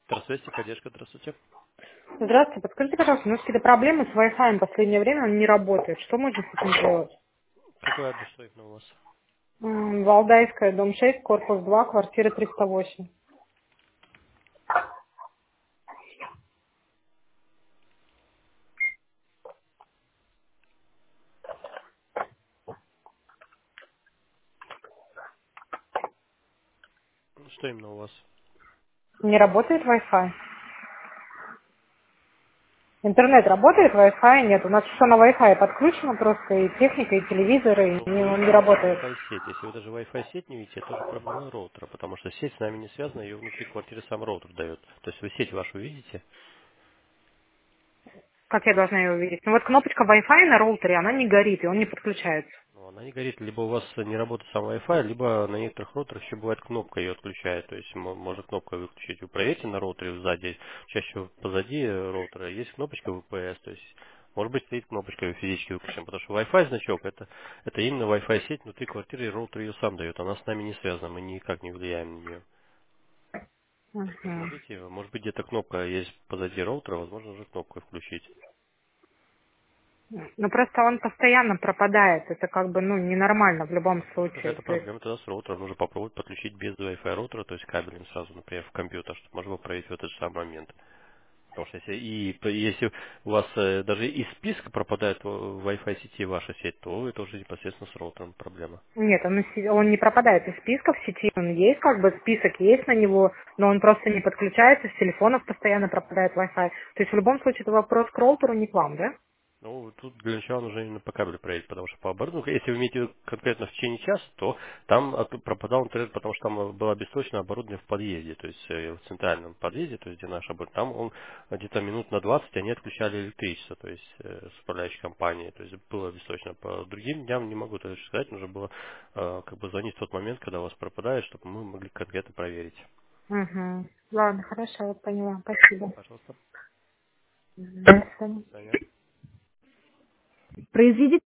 Здравствуйте, поддержка, здравствуйте. Здравствуйте, подскажите, пожалуйста, у нас какие-то проблемы с Wi-Fi в последнее время, он не работает. Что можно с этим делать? Какой адрес стоит на у вас? Валдайская, дом 6, корпус 2, квартира 308. Что именно у вас? Не работает Wi-Fi? Интернет работает, Wi-Fi нет. У нас все на Wi-Fi подключено просто, и техника, и телевизоры, Ну, и вы он видите не нашу работает. Wi-Fi сеть. Если вы даже Wi-Fi сеть не видите, это тоже проблема роутера, потому что сеть с нами не связана, ее внутри квартиры сам роутер дает. То есть вы сеть вашу видите, Как я должна ее увидеть? Ну вот кнопочка Wi-Fi на роутере, она не горит, и он не подключается. но она не горит, либо у вас не работает сам Wi-Fi, либо на некоторых роутерах еще бывает кнопка ее отключает, то есть можно кнопкой выключить. Вы проверьте на роутере сзади, чаще всего позади роутера есть кнопочка VPS, то есть может быть стоит кнопочка физически выключена, потому что Wi-Fi значок это именно Wi-Fi сеть внутри квартиры, и роутер ее сам дает, она с нами не связана, мы никак не влияем на нее. То есть Мгм. посмотрите, может быть где-то кнопка есть позади роутера, возможно уже кнопкой включить. Ну просто он постоянно пропадает, это как бы, ну, ненормально в любом Ну, случае. какая-то То есть проблема тогда с роутером. Нужно попробовать подключить без Wi-Fi роутера, то есть кабелем сразу, например, в компьютер, чтобы можно было проверить в этот же самый момент. Потому что если у вас даже из списка пропадает в Wi-Fi сети ваша сеть, то это уже непосредственно с роутером проблема. нет, он не пропадает из списка в сети, он есть, как бы список есть на него, но он просто не подключается, с телефонов постоянно пропадает Wi-Fi. То есть в любом случае это вопрос к роутеру, не к вам, да? Ну, тут для начала нужно именно по кабелю проверить, потому что по оборудованию, ну, если вы имеете в виду конкретно в течение часа, то там пропадал интернет, потому что там было обесточено оборудование в подъезде, то есть в центральном подъезде, то есть где наш оборудование, там он где-то минут на 20 они отключали электричество, то есть с управляющей компанией, то есть было обесточено. По другим дням не могу точно сказать, нужно было как бы звонить в тот момент, когда у вас пропадает, чтобы мы могли конкретно проверить. Угу. Ладно, хорошо, я поняла. Спасибо. Пожалуйста. Мгм. До свидания. До свидания. Произведите